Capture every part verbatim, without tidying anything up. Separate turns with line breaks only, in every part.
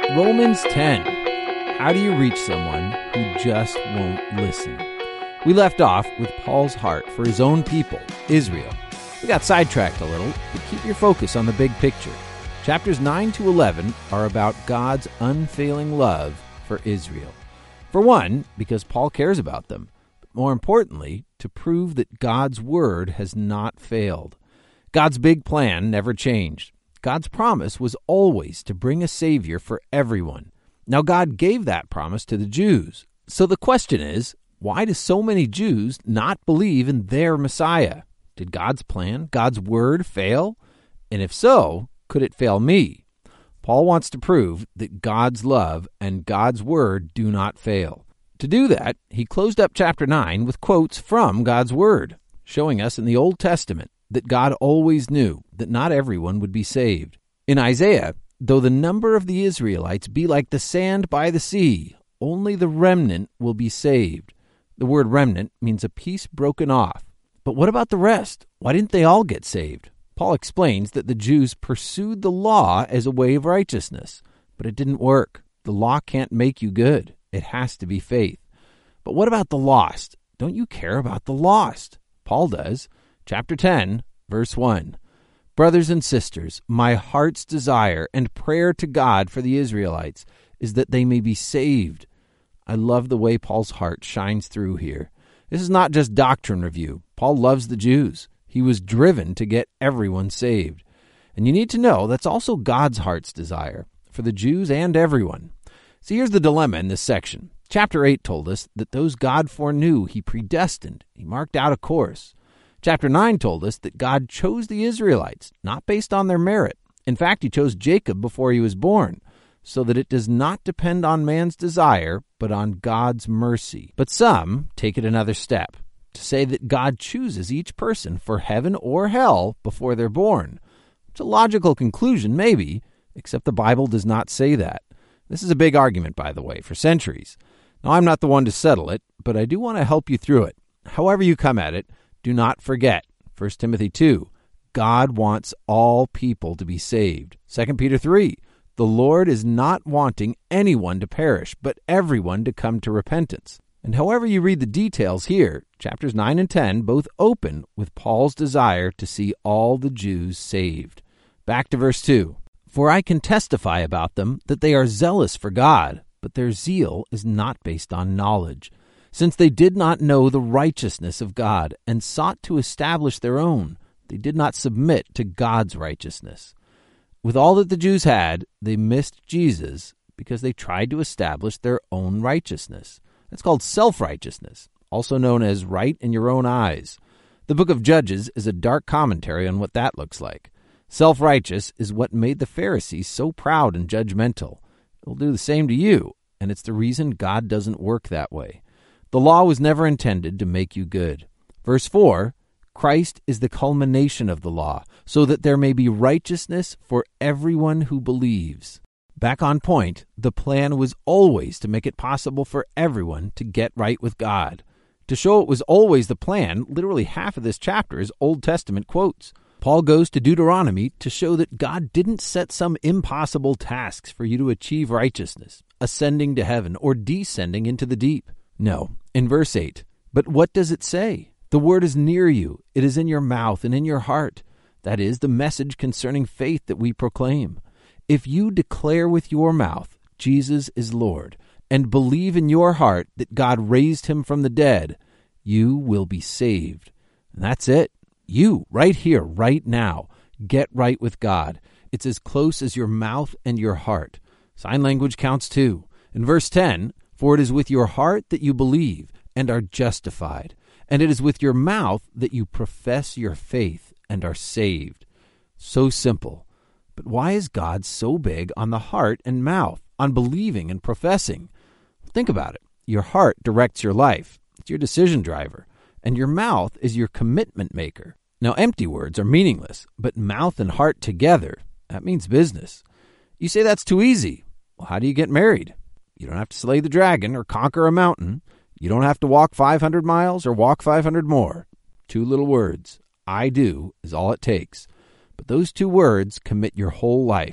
Romans ten. How do you reach someone who just won't listen? We left off with Paul's heart for his own people, Israel. We got sidetracked a little, but keep your focus on the big picture. Chapters nine to eleven are about God's unfailing love for Israel. For one, because Paul cares about them, but more importantly, to prove that God's word has not failed. God's big plan never changed. God's promise was always to bring a Savior for everyone. Now, God gave that promise to the Jews. So the question is, why do so many Jews not believe in their Messiah? Did God's plan, God's word, fail? And if so, could it fail me? Paul wants to prove that God's love and God's word do not fail. To do that, he closed up chapter nine with quotes from God's word, showing us in the Old Testament that God always knew that not everyone would be saved. In Isaiah, though the number of the Israelites be like the sand by the sea, only the remnant will be saved. The word remnant means a piece broken off. But what about the rest? Why didn't they all get saved? Paul explains that the Jews pursued the law as a way of righteousness, but it didn't work. The law can't make you good. It has to be faith. But what about the lost? Don't you care about the lost? Paul does. Chapter ten, verse one. Brothers and sisters, my heart's desire and prayer to God for the Israelites is that they may be saved. I love the way Paul's heart shines through here. This is not just doctrine review. Paul loves the Jews. He was driven to get everyone saved. And you need to know that's also God's heart's desire for the Jews and everyone. See, here's the dilemma in this section. Chapter eight told us that those God foreknew, he predestined. He marked out a course. Chapter nine told us that God chose the Israelites, not based on their merit. In fact, he chose Jacob before he was born, so that it does not depend on man's desire, but on God's mercy. But some take it another step, to say that God chooses each person for heaven or hell before they're born. It's a logical conclusion, maybe, except the Bible does not say that. This is a big argument, by the way, for centuries. Now, I'm not the one to settle it, but I do want to help you through it. However you come at it, do not forget, First Timothy two, God wants all people to be saved. Second Peter three, the Lord is not wanting anyone to perish, but everyone to come to repentance. And however you read the details here, chapters nine and ten both open with Paul's desire to see all the Jews saved. Back to verse two. For I can testify about them that they are zealous for God, but their zeal is not based on knowledge, since they did not know the righteousness of God and sought to establish their own. They did not submit to God's righteousness. With all that the Jews had, they missed Jesus because they tried to establish their own righteousness. That's called self-righteousness, also known as right in your own eyes. The book of Judges is a dark commentary on what that looks like. Self-righteous is what made the Pharisees so proud and judgmental. It'll do the same to you, and it's the reason God doesn't work that way. The law was never intended to make you good. Verse four, Christ is the culmination of the law, so that there may be righteousness for everyone who believes. Back on point, the plan was always to make it possible for everyone to get right with God. To show it was always the plan, literally half of this chapter is Old Testament quotes. Paul goes to Deuteronomy to show that God didn't set some impossible tasks for you to achieve righteousness, ascending to heaven or descending into the deep. No. In verse eight, but what does it say? The word is near you. It is in your mouth and in your heart. That is the message concerning faith that we proclaim. If you declare with your mouth, Jesus is Lord, and believe in your heart that God raised him from the dead, you will be saved. And that's it. You, right here, right now, get right with God. It's as close as your mouth and your heart. Sign language counts too. In verse ten, for it is with your heart that you believe and are justified, and it is with your mouth that you profess your faith and are saved. So simple. But why is God so big on the heart and mouth, on believing and professing? Think about it. Your heart directs your life. It's your decision driver. And your mouth is your commitment maker. Now, empty words are meaningless, but mouth and heart together, that means business. You say that's too easy. Well, how do you get married? You don't have to slay the dragon or conquer a mountain. You don't have to walk five hundred miles or walk five hundred more. Two little words. I do is all it takes. But those two words commit your whole life.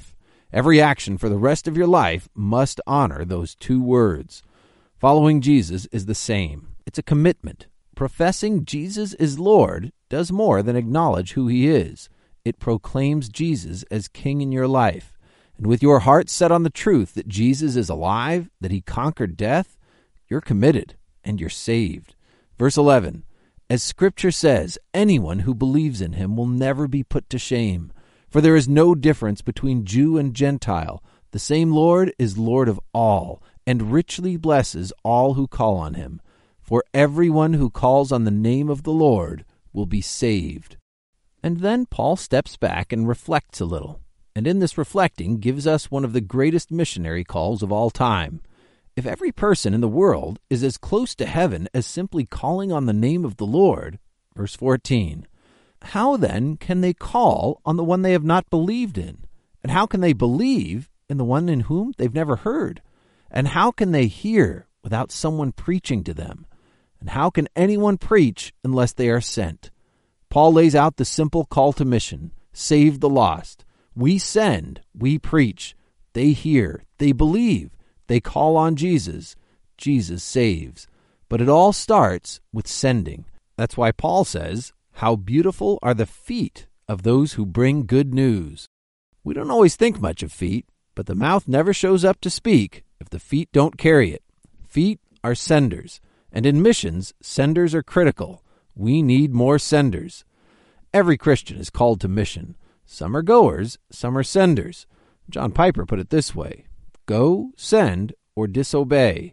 Every action for the rest of your life must honor those two words. Following Jesus is the same. It's a commitment. Professing Jesus is Lord does more than acknowledge who he is. It proclaims Jesus as King in your life. And with your heart set on the truth that Jesus is alive, that he conquered death, you're committed and you're saved. Verse eleven, as Scripture says, anyone who believes in him will never be put to shame. For there is no difference between Jew and Gentile. The same Lord is Lord of all, and richly blesses all who call on him. For everyone who calls on the name of the Lord will be saved. And then Paul steps back and reflects a little, and in this reflecting gives us one of the greatest missionary calls of all time. If every person in the world is as close to heaven as simply calling on the name of the Lord, verse fourteen, how then can they call on the one they have not believed in? And how can they believe in the one in whom they've never heard? And how can they hear without someone preaching to them? And how can anyone preach unless they are sent? Paul lays out the simple call to mission: save the lost. We send, we preach. They hear, they believe. They call on Jesus. Jesus saves. But it all starts with sending. That's why Paul says, how beautiful are the feet of those who bring good news. We don't always think much of feet, but the mouth never shows up to speak if the feet don't carry it. Feet are senders, and in missions, senders are critical. We need more senders. Every Christian is called to mission. Some are goers, some are senders. John Piper put it this way: go, send, or disobey.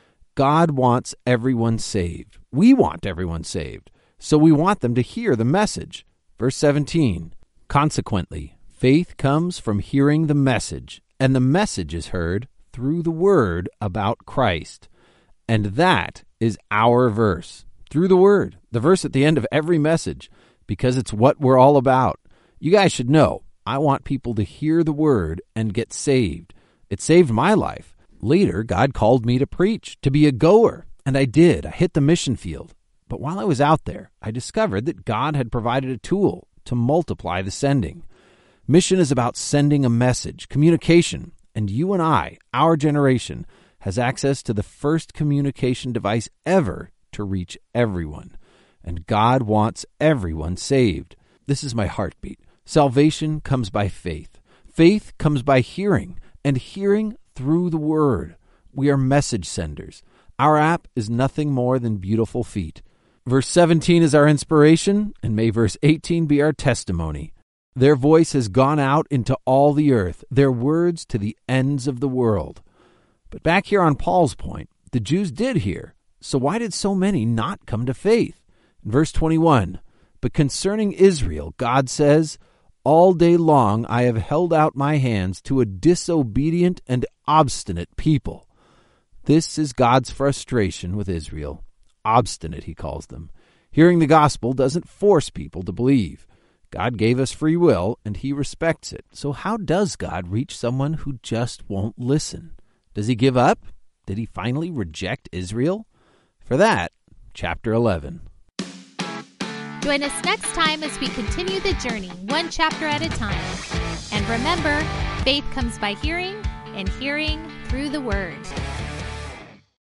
God wants everyone saved. We want everyone saved. So we want them to hear the message. Verse seventeen, consequently, faith comes from hearing the message, and the message is heard through the word about Christ. And that is our verse. Through the word. The verse at the end of every message, because it's what we're all about. You guys should know, I want people to hear the word and get saved. It saved my life. Later, God called me to preach, to be a goer, and I did. I hit the mission field. But while I was out there, I discovered that God had provided a tool to multiply the sending. Mission is about sending a message, communication, and you and I, our generation, has access to the first communication device ever to reach everyone. And God wants everyone saved. This is my heartbeat. Salvation comes by faith. Faith comes by hearing, and hearing through the word. We are message senders. Our app is nothing more than beautiful feet. Verse seventeen is our inspiration, and may verse eighteen be our testimony. Their voice has gone out into all the earth, their words to the ends of the world. But back here on Paul's point, the Jews did hear. So why did so many not come to faith? In verse twenty-one, but concerning Israel, God says, all day long I have held out my hands to a disobedient and obstinate people. This is God's frustration with Israel. Obstinate, he calls them. Hearing the gospel doesn't force people to believe. God gave us free will, and he respects it. So how does God reach someone who just won't listen? Does he give up? Did he finally reject Israel? For that, chapter eleven.
Join us next time as we continue the journey, one chapter at a time. And remember, faith comes by hearing, and hearing through the word.